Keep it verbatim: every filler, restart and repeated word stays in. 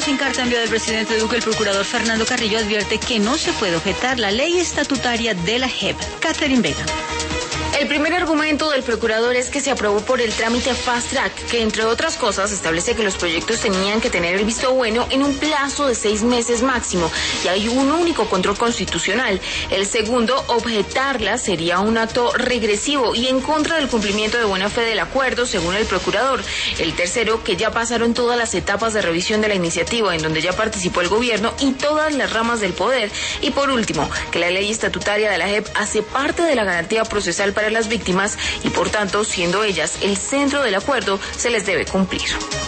En carta enviada al presidente Duque, el procurador Fernando Carrillo advierte que no se puede objetar la ley estatutaria de la J E P. Catherine Vega. El primer argumento del procurador es que se aprobó por el trámite Fast Track, que entre otras cosas establece que los proyectos tenían que tener el visto bueno en un plazo de seis meses máximo, y hay un único control constitucional. El segundo, objetarla sería un acto regresivo y en contra del cumplimiento de buena fe del acuerdo, según el procurador. El tercero, que ya pasaron todas las etapas de revisión de la iniciativa, en donde ya participó el gobierno y todas las ramas del poder. Y por último, que la ley estatutaria de la J E P hace parte de la garantía procesal para las víctimas y por tanto, siendo ellas el centro del acuerdo, se les debe cumplir.